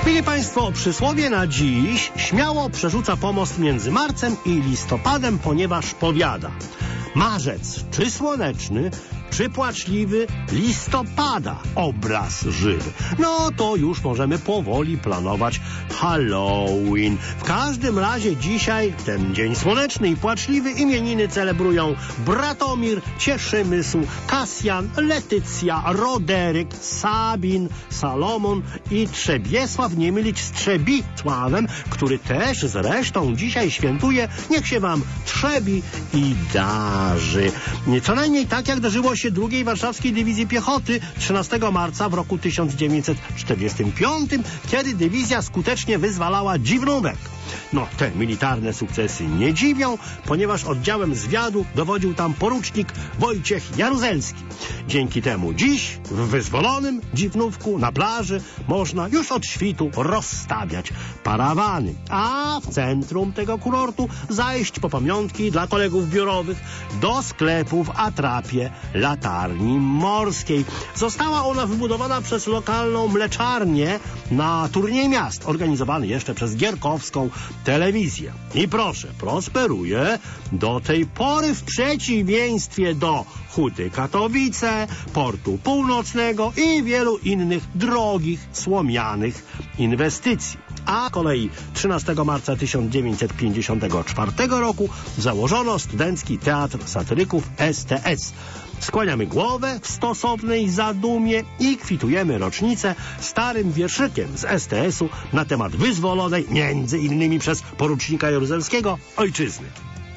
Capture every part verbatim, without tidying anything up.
Mili Państwo, przysłowie na dziś śmiało przerzuca pomost między marcem i listopadem, ponieważ powiada: marzec czy słoneczny, czy płaczliwy, listopada obraz żywy. No to już możemy powoli planować Halloween. W każdym razie dzisiaj, ten dzień słoneczny i płaczliwy, imieniny celebrują Bratomir, Cieszymysł, Kasjan, Letycja, Roderyk, Sabin, Salomon i Trzebiesław, nie mylić z Trzebisławem, który też zresztą dzisiaj świętuje. Niech się wam trzebi i darzy. Co najmniej tak, jak dożyło się drugiej Warszawskiej Dywizji Piechoty trzynastego marca w roku tysiąc dziewięćset czterdziestym piątym, kiedy dywizja skutecznie wyzwalała Dziwnówek. No, te militarne sukcesy nie dziwią, ponieważ oddziałem zwiadu dowodził tam porucznik Wojciech Jaruzelski. Dzięki temu dziś w wyzwolonym Dziwnówku na plaży można już od świtu rozstawiać parawany, a w centrum tego kurortu zajść po pamiątki dla kolegów biurowych do sklepu w atrapie Latarni Morskiej. Została ona wybudowana przez lokalną mleczarnię na turniej miast, organizowany jeszcze przez gierkowską telewizję. I proszę, prosperuje do tej pory w przeciwieństwie do Huty Katowice, Portu Północnego i wielu innych drogich, słomianych inwestycji. A z kolei trzynastego marca tysiąc dziewięćset pięćdziesiątego czwartego roku założono Studencki Teatr Satyryków S T S. Skłaniamy głowę w stosownej zadumie i kwitujemy rocznicę starym wierszykiem z S T S-u na temat wyzwolonej, między innymi przez porucznika Jaruzelskiego, ojczyzny.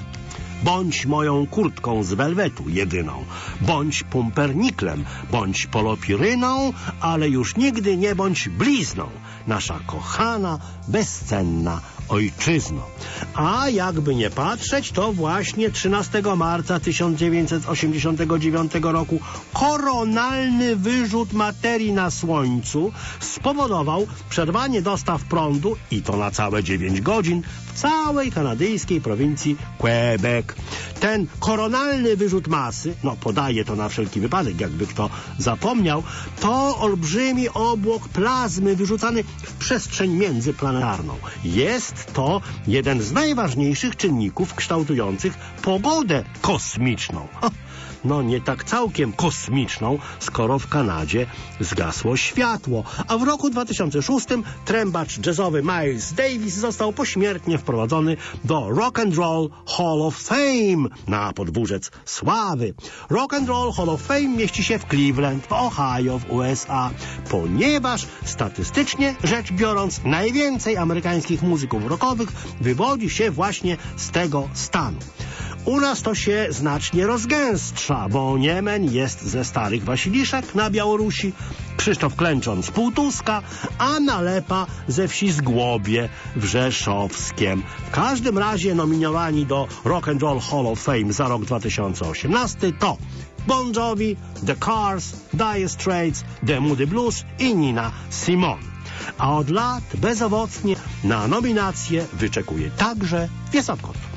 Bądź moją kurtką z welwetu jedyną, bądź pumperniklem, bądź polopiryną, ale już nigdy nie bądź blizną, nasza kochana, bezcenna ojczyzno. A jakby nie patrzeć, to właśnie trzynastego marca tysiąc dziewięćset osiemdziesiątego dziewiątego roku koronalny wyrzut materii na Słońcu spowodował przerwanie dostaw prądu, i to na całe dziewięć godzin, w całej kanadyjskiej prowincji Quebec. Ten koronalny wyrzut masy, no podaję to na wszelki wypadek, jakby kto zapomniał, to olbrzymi obłok plazmy wyrzucany w przestrzeń międzyplanetarną. Jest to jeden z najważniejszych czynników kształtujących pogodę kosmiczną. No nie tak całkiem kosmiczną, skoro w Kanadzie zgasło światło. A w roku dwa tysiące szóstym trębacz jazzowy Miles Davis został pośmiertnie wprowadzony do Rock and Roll Hall of Fame na podwórzec sławy. Rock and Roll Hall of Fame mieści się w Cleveland, w Ohio, w U S A, ponieważ statystycznie rzecz biorąc najwięcej amerykańskich muzyków rockowych wywodzi się właśnie z tego stanu. U nas to się znacznie rozgęstrza, bo Niemen jest ze Starych Wasiliszek na Białorusi, Krzysztof Klęczon z Półtuska, a Nalepa ze wsi Zgłobie w Rzeszowskiem. W każdym razie nominowani do Rock and Roll Hall of Fame za rok dwa tysiące osiemnasty to Bon Jovi, The Cars, Dire Straits, The Moody Blues i Nina Simone. A od lat bezowocnie na nominację wyczekuje także Piesokot.